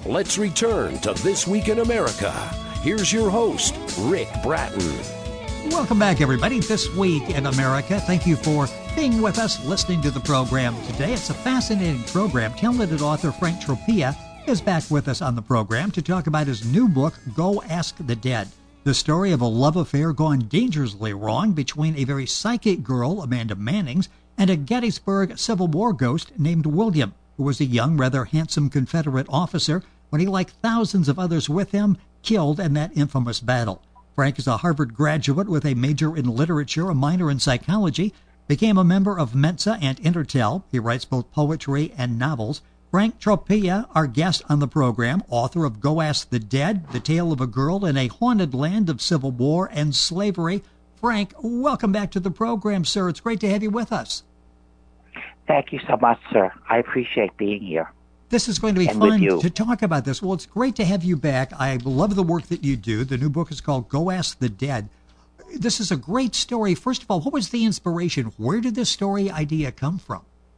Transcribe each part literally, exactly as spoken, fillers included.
Let's return to This Week in America. Here's your host, Rick Bratton. Welcome back, everybody. This Week in America. Thank you for being with us, listening to the program today. It's a fascinating program. Talented author Frank Tropia is back with us on the program to talk about his new book, Go Ask the Dead. The story of a love affair gone dangerously wrong between a very psychic girl, Amanda Mannings, and a Gettysburg Civil War ghost named William, who was a young, rather handsome Confederate officer when he, like thousands of others with him, killed in that infamous battle. Frank is a Harvard graduate with a major in literature, a minor in psychology, became a member of Mensa and Intertel. He writes both poetry and novels. Frank Tropia, our guest on the program, author of Go Ask the Dead, The Tale of a Girl in a Haunted Land of Civil War and Slavery. Frank, welcome back to the program, sir. It's great to have you with us. Thank you so much, sir. I appreciate being here. This is going to be and fun to talk about this. Well, it's great to have you back. I love the work that you do. The new book is called Go Ask the Dead. This is a great story. First of all, what was the inspiration? Where did this story idea come from?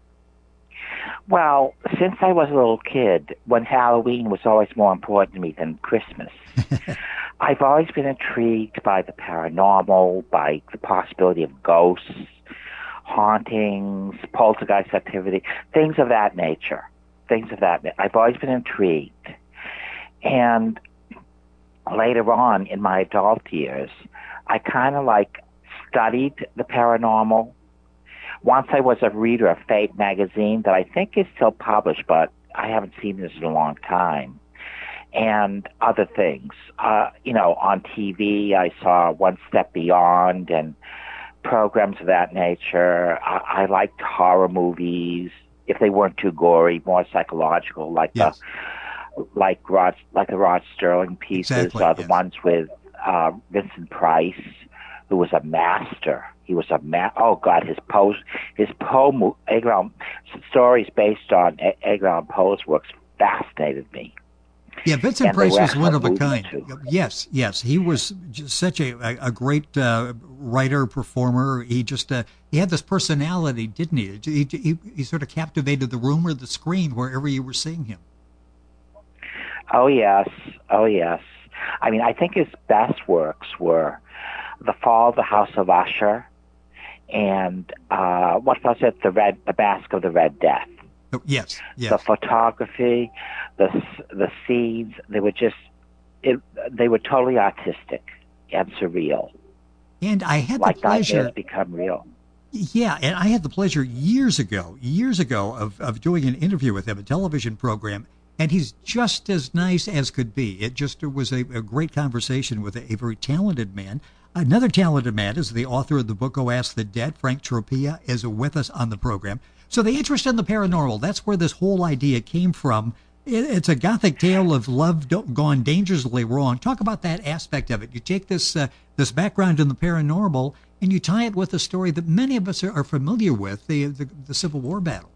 Well, since I was a little kid, when Halloween was always more important to me than Christmas, I've always been intrigued by the paranormal, by the possibility of ghosts, hauntings, poltergeist activity, things of that nature. Things of that nature. I've always been intrigued. And later on in my adult years, I kind of like studied the paranormal. Once I was a reader of Fate magazine that I think is still published, but I haven't seen this in a long time. And other things. Uh, you know, on T V, I saw One Step Beyond and programs of that nature. I, I liked horror movies, if they weren't too gory, more psychological, like yes. the like Rod, like the Rod Sterling pieces, exactly, uh, the yes. ones with uh, Vincent Price, who was a master. He was a ma- oh God, his post, his poem, Edgar Allan, stories based on Edgar Allan Poe's works fascinated me. Yeah, Vincent and Price was one of a kind. Too. Yes, yes, he was just such a a great uh, writer, performer. He just uh, he had this personality, didn't he? He, he? he sort of captivated the room or the screen wherever you were seeing him. Oh yes, oh yes. I mean, I think his best works were The Fall of the House of Usher and uh, what was it? The Red, the Mask of the Red Death. Oh, yes, yes. The photography, the the scenes, they were just, it, they were totally artistic and surreal. And I had like the pleasure. Like become real. Yeah, and I had the pleasure years ago, years ago, of, of doing an interview with him, a television program, and he's just as nice as could be. It just it was a, a great conversation with a, a very talented man. Another talented man is the author of the book Go Ask the Dead. Frank Tropia is with us on the program. So the interest in the paranormal, that's where this whole idea came from. It, it's a gothic tale of love gone dangerously wrong. Talk about that aspect of it. You take this uh, this background in the paranormal and you tie it with a story that many of us are, are familiar with, the, the the Civil War battle.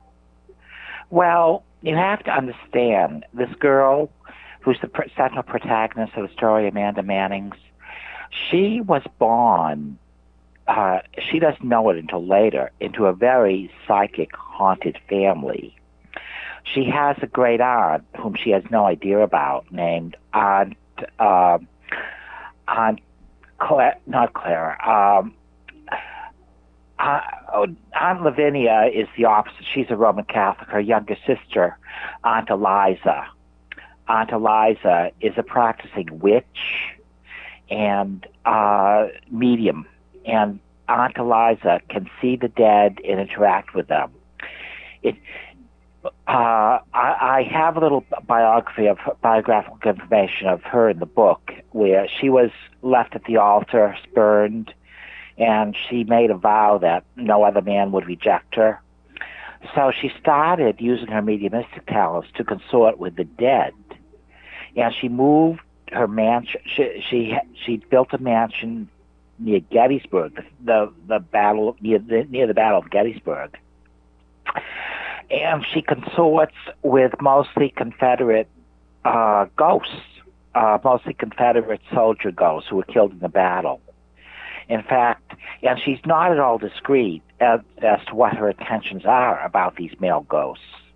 Well, you have to understand, this girl who's the central protagonist of the story, Amanda Mannings, she was born, uh, she doesn't know it until later, into a very psychic, haunted family. She has a great aunt whom she has no idea about, named Aunt, uh, Aunt Claire, not Clara, um, uh, Aunt Lavinia is the opposite. She's a Roman Catholic. Her younger sister, Aunt Eliza. Aunt Eliza is a practicing witch and uh, medium, and Aunt Eliza can see the dead and interact with them. It, uh, I, I have a little biography of biographical information of her in the book, where she was left at the altar, spurned, and she made a vow that no other man would reject her. So she started using her mediumistic talents to consort with the dead, and she moved her mansion. She she, she built a mansion near Gettysburg, the the, the battle near the near the Battle of Gettysburg, and she consorts with mostly Confederate uh, ghosts, uh, mostly Confederate soldier ghosts who were killed in the battle. In fact, and she's not at all discreet as, as to what her intentions are about these male ghosts.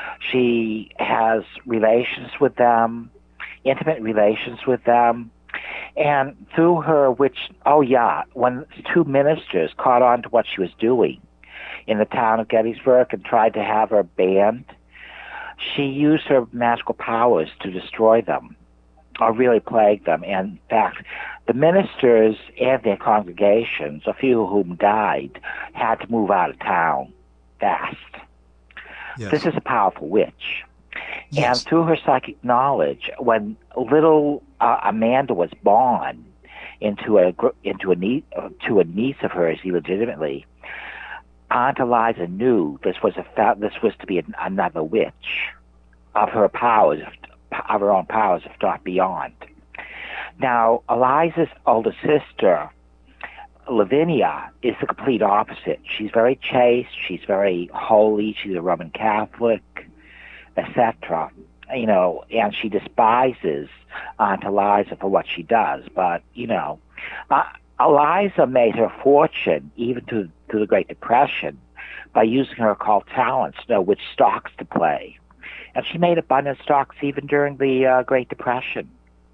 She has relations with them, intimate relations with them. And through her, which, oh yeah, when two ministers caught on to what she was doing in the town of Gettysburg and tried to have her banned, she used her magical powers to destroy them, or really plague them. And in fact, the ministers and their congregations, a few of whom died, had to move out of town fast. Yes. This is a powerful witch. Yes. And through her psychic knowledge, when little uh, Amanda was born into a into a niece, to a niece of hers illegitimately, Aunt Eliza knew this was a this was to be an, another witch of her powers, of her own powers, if not beyond. Now, Eliza's older sister, Lavinia, is the complete opposite. She's very chaste. She's very holy. She's a Roman Catholic, et cetera. You know, and she despises Aunt Eliza for what she does. But you know, uh, Eliza made her fortune even to to the Great Depression by using her occult talents to know which stocks to play, and she made abundant stocks even during the uh, Great Depression.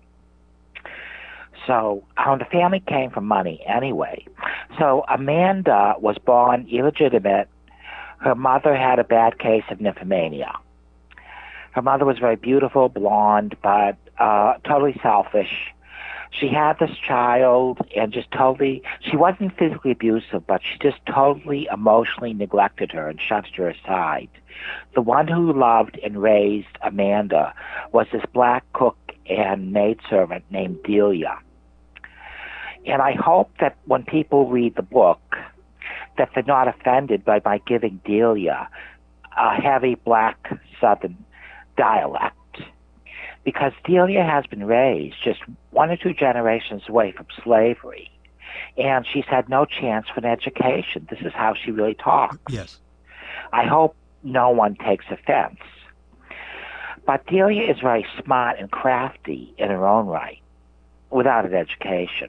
So um, the family came from money anyway. So Amanda was born illegitimate. Her mother had a bad case of nymphomania. Her mother was very beautiful, blonde, but uh, totally selfish. She had this child and just totally, she wasn't physically abusive, but she just totally emotionally neglected her and shoved her aside. The one who loved and raised Amanda was this black cook and maidservant named Delia. And I hope that when people read the book, that they're not offended by my giving Delia a heavy black Southern dialect, because Delia has been raised just one or two generations away from slavery, and she's had no chance for an education. This is how she really talks. Yes. I hope no one takes offense. But Delia is very smart and crafty in her own right, without an education.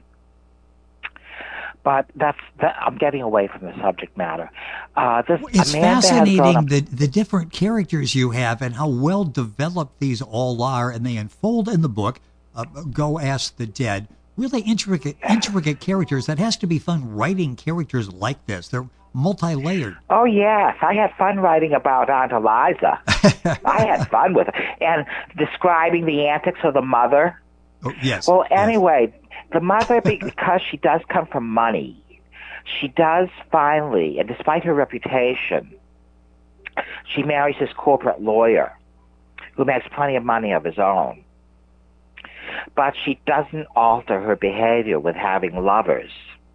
But that's that, I'm getting away from the subject matter. Uh, this, it's Amanda fascinating the, the different characters you have and how well developed these all are, and they unfold in the book. Uh, Go Ask the Dead. Really intricate, intricate characters. That has to be fun writing characters like this. They're multi-layered. Oh yes, I had fun writing about Aunt Eliza. I had fun with her and describing the antics of the mother. Oh, yes. Well, yes. anyway. The mother, because she does come from money, she does finally, and despite her reputation, she marries this corporate lawyer who makes plenty of money of his own. But she doesn't alter her behavior with having lovers.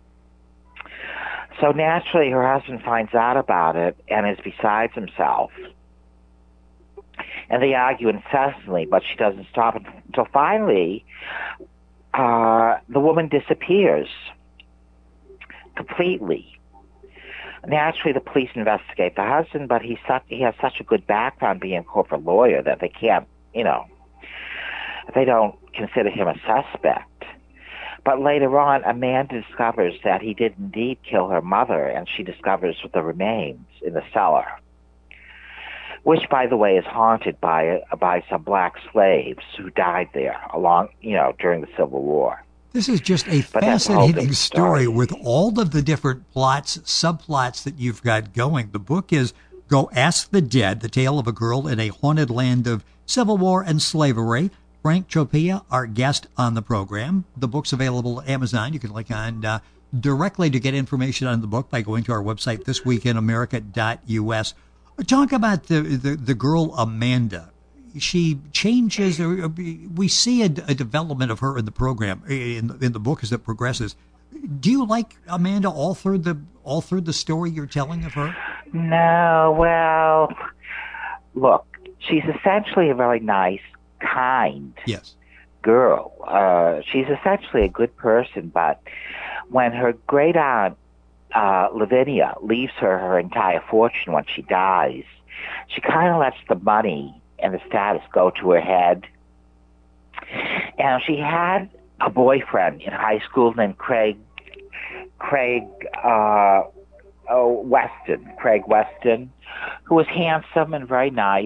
So naturally, her husband finds out about it and is besides himself. And they argue incessantly, but she doesn't stop until finally Uh, the woman disappears completely. Naturally, the police investigate the husband, but he's such, he has such a good background being a corporate lawyer that they can't, you know, they don't consider him a suspect. But later on, Amanda discovers that he did indeed kill her mother, and she discovers the remains in the cellar, which, by the way, is haunted by by some black slaves who died there along, you know, during the Civil War. This is just a But fascinating story, story with all of the different plots, subplots that you've got going. The book is Go Ask the Dead, the tale of a girl in a haunted land of Civil War and slavery. Frank Tropia, our guest on the program. The book's available at Amazon. You can click on uh, directly to get information on the book by going to our website, this week in america dot u s. Talk about the, the, the girl Amanda. She changes, or we see a, a development of her in the program, in, in the book as it progresses. Do you like Amanda all through the all through the story you're telling of her? No, well, look, she's essentially a very nice, kind yes. girl. Uh, she's essentially a good person, but when her great aunt Uh, Lavinia leaves her her entire fortune when she dies, she kind of lets the money and the status go to her head. And she had a boyfriend in high school named Craig, Craig uh, oh, Weston, Craig Weston, who was handsome and very nice,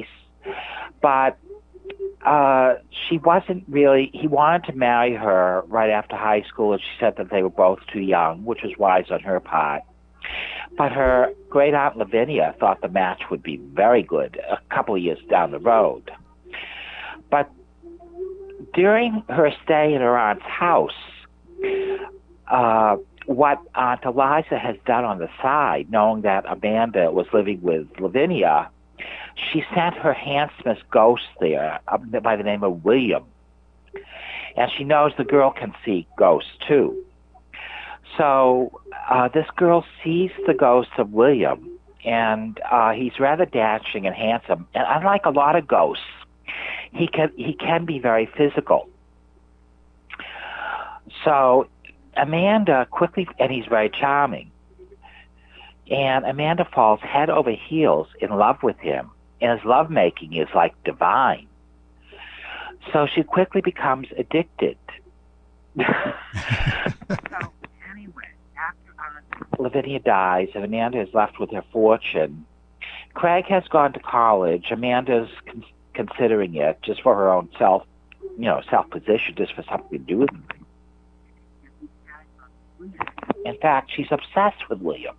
But uh, she wasn't really, he wanted to marry her right after high school, and she said that they were both too young, which was wise on her part. But her great aunt Lavinia thought the match would be very good a couple of years down the road. But during her stay in her aunt's house, uh, what Aunt Eliza has done on the side, knowing that Amanda was living with Lavinia, she sent her handsomest ghost there uh, by the name of William. And she knows the girl can see ghosts too. So uh, this girl sees the ghost of William, and uh, he's rather dashing and handsome. And unlike a lot of ghosts, he can he can be very physical. So Amanda quickly, and he's very charming. And Amanda falls head over heels in love with him, and his lovemaking is like divine. So she quickly becomes addicted. So anyway, after uh, Lavinia dies and Amanda is left with her fortune, Craig has gone to college. Amanda's con- considering it just for her own self, you know, self-position, just for something to do with him. In fact, she's obsessed with William.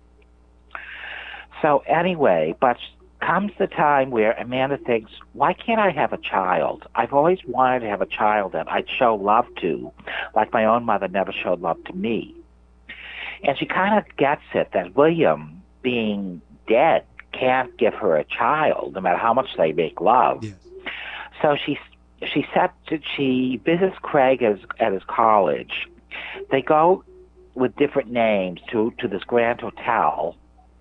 So anyway, but comes the time where Amanda thinks, why can't I have a child? I've always wanted to have a child that I'd show love to, like my own mother never showed love to me. And she kind of gets it that William, being dead, can't give her a child, no matter how much they make love. Yes. So she she set to, she visits Craig at his, at his college. They go with different names to, to this grand hotel,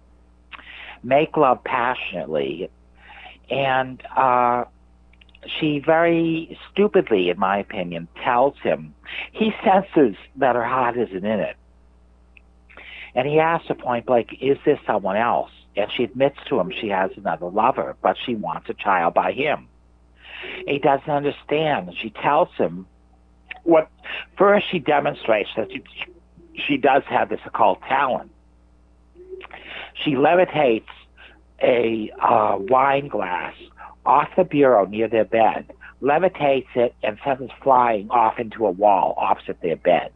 make love passionately, and uh, she very stupidly, in my opinion, tells him, he senses that her heart isn't in it. And he asks her point blank, is this someone else? And she admits to him she has another lover, but she wants a child by him. And he doesn't understand. She tells him, what first she demonstrates that she, she does have this occult talent. She levitates a uh, wine glass off the bureau near their bed, levitates it, and sends it flying off into a wall opposite their bed.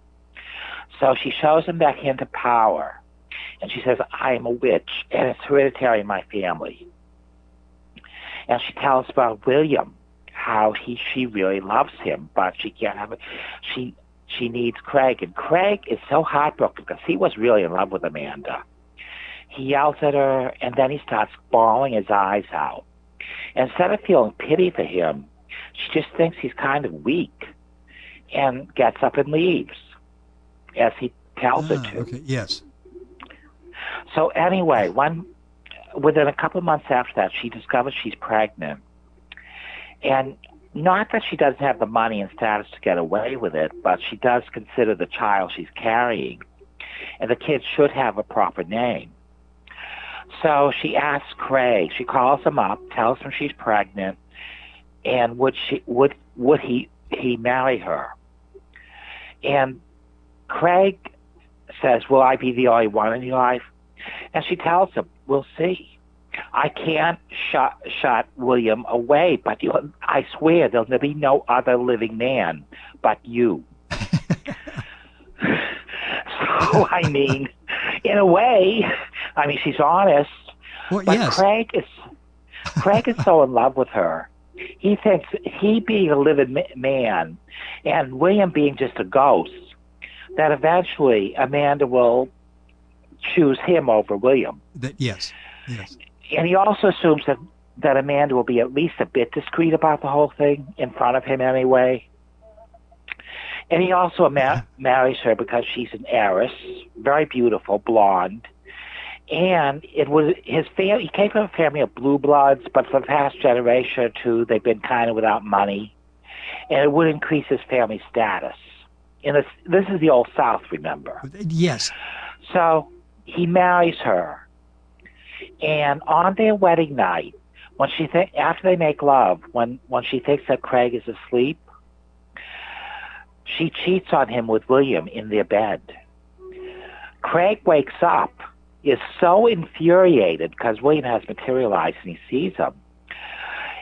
So she shows him that hint of power, and she says, I am a witch, and it's hereditary in my family. And she tells about William, how he she really loves him, but she can't have it. She she needs Craig, and Craig is so heartbroken because he was really in love with Amanda. He yells at her, and then he starts bawling his eyes out. And instead of feeling pity for him, she just thinks he's kind of weak, and gets up and leaves, as he tells ah, her to. Okay. Yes. So anyway, one within a couple of months after that, she discovers she's pregnant. And not that she doesn't have the money and status to get away with it, but she does consider the child she's carrying, and the kid should have a proper name. So she asks Craig, she calls him up, tells him she's pregnant, and would she would would he he marry her? And Craig says, will I be the only one in your life? And she tells him, we'll see. I can't shut, shut William away, but you, I swear there'll be no other living man but you. So, I mean, in a way, I mean, she's honest, well, but yes. Craig is Craig is so in love with her. He thinks he being a living man and William being just a ghost, that eventually Amanda will choose him over William. That, yes, yes. And he also assumes that, that Amanda will be at least a bit discreet about the whole thing, in front of him anyway. And he also ma- yeah. marries her because she's an heiress, very beautiful, blonde. And it was his family, he came from a family of blue bloods, but for the past generation or two, they've been kind of without money. And it would increase his family status. And this, this is the old South, remember? Yes. So he marries her. And on their wedding night, when she th- after they make love, when, when she thinks that Craig is asleep, she cheats on him with William in their bed. Craig wakes up, is so infuriated because William has materialized and he sees him.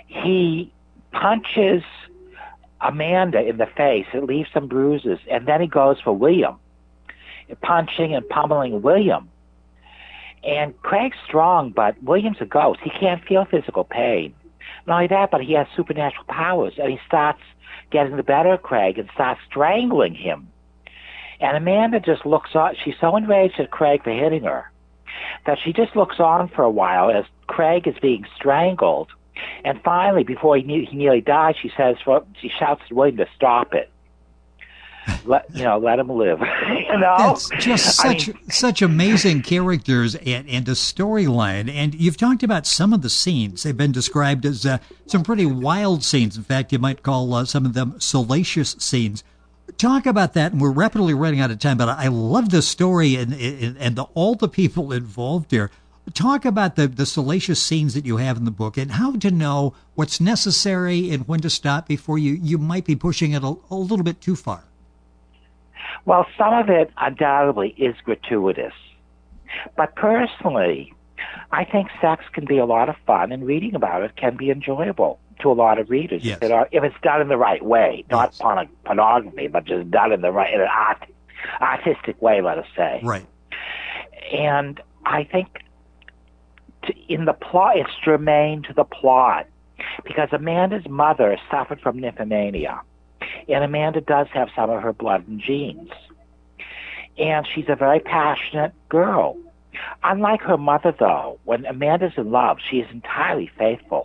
he punches Amanda in the face. It leaves some bruises, and then he goes for William, punching and pummeling William. And Craig's strong, but William's a ghost. He can't feel physical pain. Not only that, but he has supernatural powers, and he starts getting the better of Craig and starts strangling him. And Amanda just looks on. She's so enraged at Craig for hitting her that she just looks on for a while as Craig is being strangled. And finally, before he, ne- he nearly dies, she says, for, she shouts to William to stop it. Let you know, let him live. You know, that's just such I mean, such amazing characters and, and a storyline. And you've talked about some of the scenes; they've been described as uh, some pretty wild scenes. In fact, you might call uh, some of them salacious scenes. Talk about that, and we're rapidly running out of time. But I love the story and and, and the, all the people involved here. Talk about the, the salacious scenes that you have in the book and how to know what's necessary and when to stop before you, you might be pushing it a, a little bit too far. Well, some of it undoubtedly is gratuitous. But personally, I think sex can be a lot of fun, and reading about it can be enjoyable to a lot of readers yes. if, it are, if it's done in the right way, not yes. porn- pornography, but just done in the right in an art, artistic way, let us say. Right. And I think to, in the plot, it's germane to the plot, because Amanda's mother suffered from nymphomania. And Amanda does have some of her blood and genes. And she's a very passionate girl. Unlike her mother, though, when Amanda's in love, she is entirely faithful.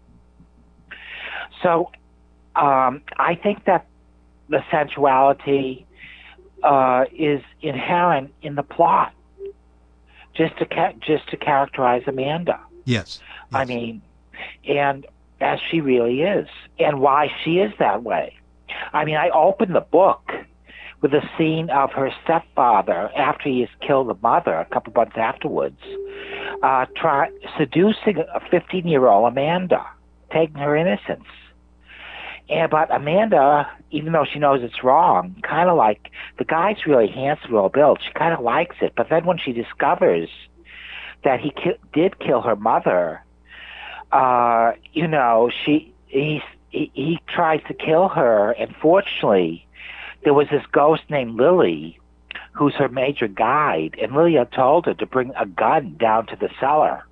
So um, I think that the sensuality uh, is inherent in the plot, just to ca- just to characterize Amanda. Yes. yes. I mean, and as she really is, and why she is that way. I mean, I opened the book with a scene of her stepfather after he has killed the mother a couple months afterwards, uh, try, seducing a fifteen-year-old Amanda, taking her innocence. And but Amanda, even though she knows it's wrong, kind of like, the guy's really handsome, well built. She kind of likes it. But then when she discovers that he ki- did kill her mother, uh, you know, she he's He, he tries to kill her, and fortunately, there was this ghost named Lily, who's her major guide, and Lily had told her to bring a gun down to the cellar.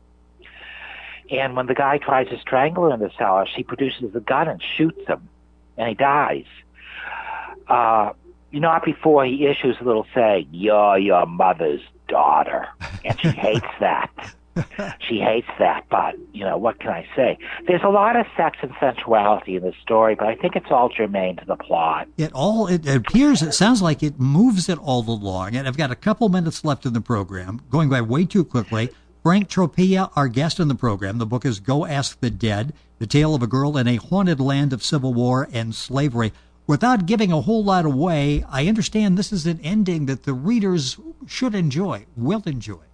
And when the guy tries to strangle her in the cellar, she produces the gun and shoots him, and he dies. Uh, not before he issues a little saying, "You're your mother's daughter," and she hates that. She hates that, but, you know, what can I say? There's a lot of sex and sensuality in this story, but I think it's all germane to the plot. It all, it appears, it sounds like it moves it all along, and I've got a couple minutes left in the program, going by way too quickly. Frank Tropea, our guest in the program. The book is Go Ask the Dead, the tale of a girl in a haunted land of civil war and slavery. Without giving a whole lot away, I understand this is an ending that the readers should enjoy, will enjoy.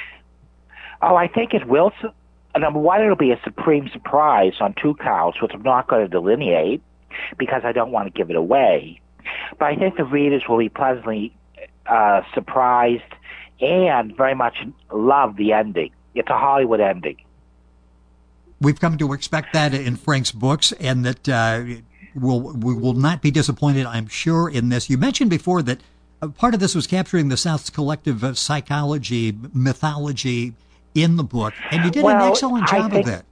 Oh, I think it will. Number one, it'll be a supreme surprise on two counts, which I'm not going to delineate because I don't want to give it away. But I think the readers will be pleasantly uh, surprised and very much love the ending. It's a Hollywood ending. We've come to expect that in Frank's books, and that uh, we'll, we will not be disappointed, I'm sure, in this. You mentioned before that uh, part of this was capturing the South's collective uh, psychology, mythology, in the book, and you did well, an excellent job think, of that.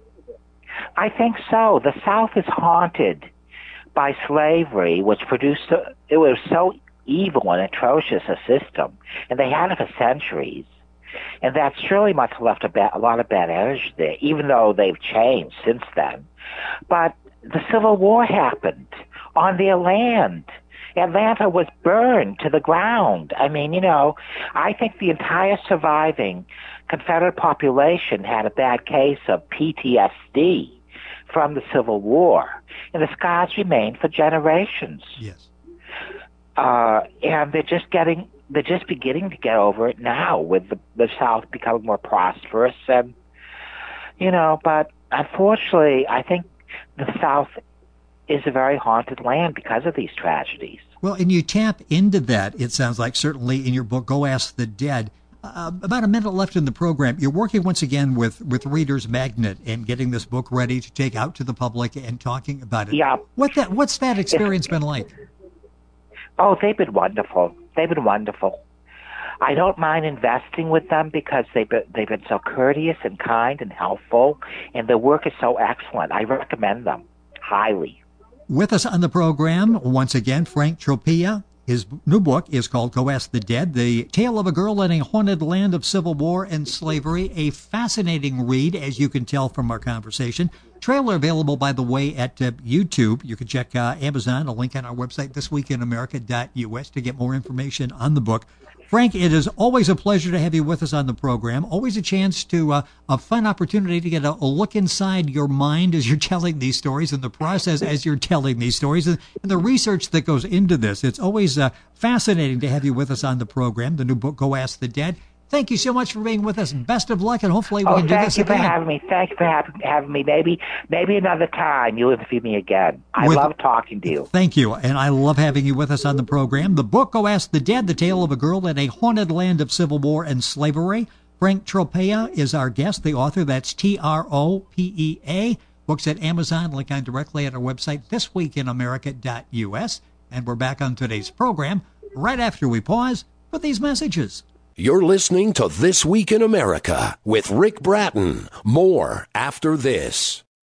I think so. The South is haunted by slavery, which produced, a, it was so evil and atrocious a system, and they had it for centuries. And that's surely much left a, ba- a lot of bad energy there, even though they've changed since then. But the Civil War happened on their land. Atlanta was burned to the ground. I mean, you know, I think the entire surviving Confederate population had a bad case of P T S D from the Civil War, and the scars remain for generations. Yes. Uh, and they're just getting, they're just beginning to get over it now with the, the South becoming more prosperous, and, you know, but unfortunately, I think the South is a very haunted land because of these tragedies. Well, and you tap into that, it sounds like, certainly in your book, Go Ask the Dead. Uh, about a minute left in the program. You're working once again with, with Reader's Magnet and getting this book ready to take out to the public and talking about it. Yeah. What that what's that experience been like? Oh, they've been wonderful. They've been wonderful. I don't mind investing with them because they've been, they've been so courteous and kind and helpful, and their work is so excellent. I recommend them highly. With us on the program, once again, Frank Tropea. His new book is called Go Ask the Dead, The Tale of a Girl in a Haunted Land of Civil War and Slavery. A fascinating read, as you can tell from our conversation. Trailer available, by the way, at uh, YouTube. You can check uh, Amazon, a link on our website, this week in america dot u s, to get more information on the book. Frank, it is always a pleasure to have you with us on the program. Always a chance to, uh, a fun opportunity to get a, a look inside your mind as you're telling these stories and the process as you're telling these stories and, and the research that goes into this. It's always uh, fascinating to have you with us on the program. The new book, Go Ask the Dead. Thank you so much for being with us. Best of luck, and hopefully we oh, can do this again. Thank you again. for having me. Thank you for having, having me. Maybe, maybe another time you'll interview me again. I with, love talking to you. Thank you, and I love having you with us on the program. The book, Go Ask the Dead, The Tale of a Girl in a Haunted Land of Civil War and Slavery. Frank Tropea is our guest, the author. That's T R O P E A. Books at Amazon. Link on directly at our website, this week in america dot u s. And we're back on today's program right after we pause for these messages. You're listening to This Week in America with Rick Bratton. More after this.